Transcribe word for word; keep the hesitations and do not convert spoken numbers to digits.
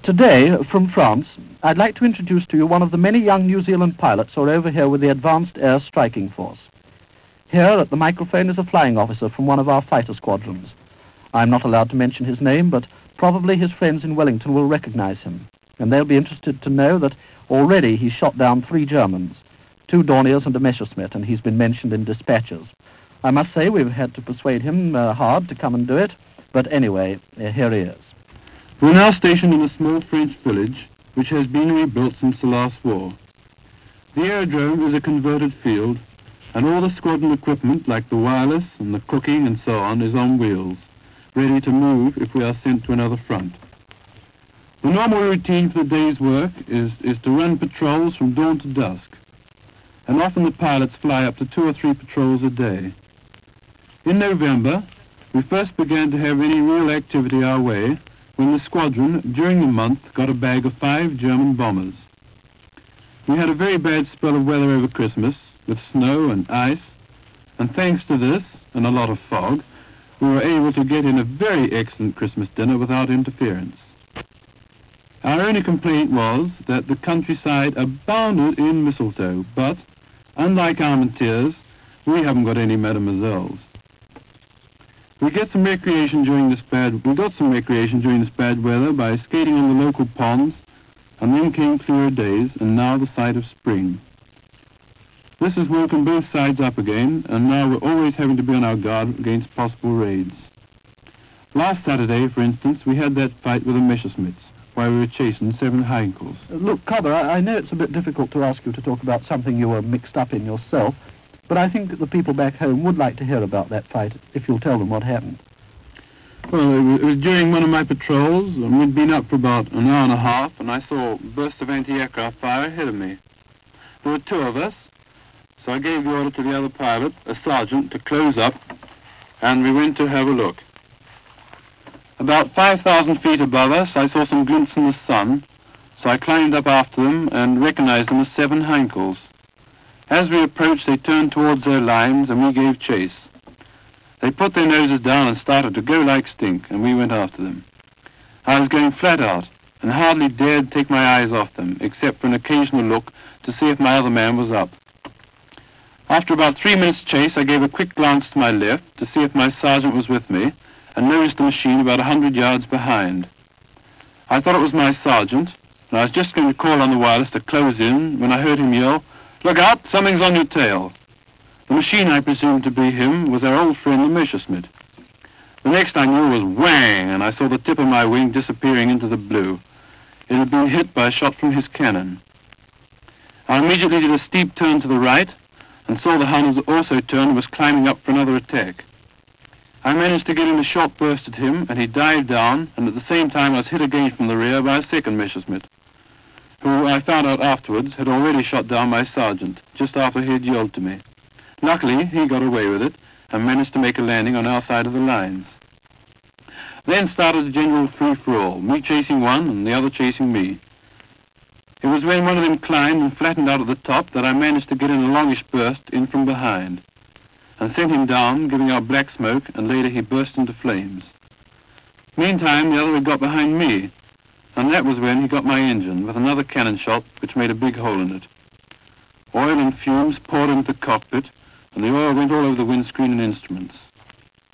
Today, from France, I'd like to introduce to you one of the many young New Zealand pilots who are over here with the Advanced Air Striking Force. Here at the microphone is a flying officer from one of our fighter squadrons. I'm not allowed to mention his name, but probably his friends in Wellington will recognize him, and they'll be interested to know that already he's shot down three Germans, two Dorniers and a Messerschmitt, and he's been mentioned in dispatches. I must say we've had to persuade him uh, hard to come and do it, but anyway, uh, here he is. We're now stationed in a small French village, which has been rebuilt since the last war. The aerodrome is a converted field, and all the squadron equipment, like the wireless and the cooking and so on, is on wheels, ready to move if we are sent to another front. The normal routine for the day's work is, is to run patrols from dawn to dusk, and often the pilots fly up to two or three patrols a day. In November, we first began to have any real activity our way when the squadron, during the month, got a bag of five German bombers. We had a very bad spell of weather over Christmas, with snow and ice, and thanks to this, and a lot of fog, we were able to get in a very excellent Christmas dinner without interference. Our only complaint was that the countryside abounded in mistletoe, but, unlike Armentières, we haven't got any mademoiselles. We get some recreation during this bad. We got some recreation during this bad weather by skating on the local ponds, and then came clearer days, and now the sight of spring. This has woken both sides up again, and now we're always having to be on our guard against possible raids. Last Saturday, for instance, we had that fight with the Messerschmitts while we were chasing seven Heinkels. Uh, look, Cobber, I, I know it's a bit difficult to ask you to talk about something you were mixed up in yourself, but I think that the people back home would like to hear about that fight, if you'll tell them what happened. Well, it was, it was during one of my patrols, and we'd been up for about an hour and a half, and I saw bursts of anti-aircraft fire ahead of me. There were two of us, so I gave the order to the other pilot, a sergeant, to close up, and we went to have a look. About five thousand feet above us, I saw some glints in the sun, so I climbed up after them and recognized them as seven Heinkels. As we approached, they turned towards their lines, and we gave chase. They put their noses down and started to go like stink, and we went after them. I was going flat out, and hardly dared take my eyes off them, except for an occasional look to see if my other man was up. After about three minutes' chase, I gave a quick glance to my left to see if my sergeant was with me, and noticed the machine about a hundred yards behind. I thought it was my sergeant, and I was just going to call on the wireless to close in when I heard him yell, "Look out, something's on your tail." The machine I presumed to be him was our old friend the Messerschmitt. The next I knew was whang, and I saw the tip of my wing disappearing into the blue. It had been hit by a shot from his cannon. I immediately did a steep turn to the right, and saw the Hun had also turned and was climbing up for another attack. I managed to get in a short burst at him, and he dived down, and at the same time I was hit again from the rear by a second Messerschmitt, who I found out afterwards had already shot down my sergeant, just after he had yelled to me. Luckily, he got away with it, and managed to make a landing on our side of the lines. Then started a general free-for-all, me chasing one and the other chasing me. It was when one of them climbed and flattened out at the top that I managed to get in a longish burst in from behind, and sent him down, giving out black smoke, and later he burst into flames. Meantime, the other had got behind me, and that was when he got my engine with another cannon shot which made a big hole in it. Oil and fumes poured into the cockpit, and the oil went all over the windscreen and instruments.